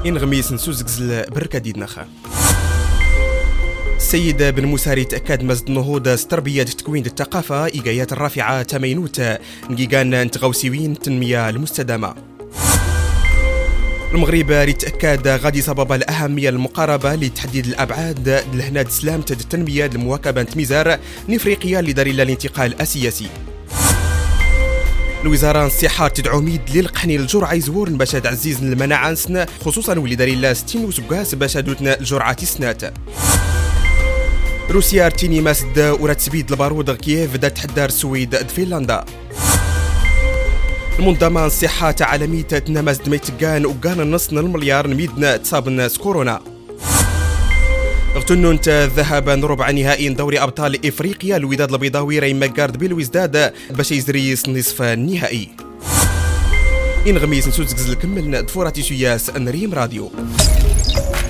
إن غميس نسوزكزل بركة نخا. السيد بن موساري تأكد مزد نهوض تربية تكوين الثقافة إيجايات الرافعة تمينوت نجيجان نتغوسيوين التنمية المستدامة. المغرب يتأكد غادي سبب الأهمية المقاربة لتحديد الأبعاد لهناد سلامة التنمية لمواكبة ميزار نفريقيا لدليل الانتقال السياسي. الوزارة الصحة تدعو ميد للقحني الجرعة يزور باش تعزيز المناعة سنة خصوصا ولدليل 60 وسكاس باش دوتنا الجرعة سنات. روسيا ارتيني ماسد ورتسبيد البارود كييف دا تحدار السويد فنلندا. المنظمة الصحة العالمية تنمز دميتقان وقان النص المليار ميدنا تصابن كورونا. اغتنون ذهب ربع نهائي دوري أبطال إفريقيا الوداد البيضاوي راي مقارد بالوزداد باش يزريس نصف النهائي. إن غميس نسوزكز الكمل دفوراتي سياس نريم راديو.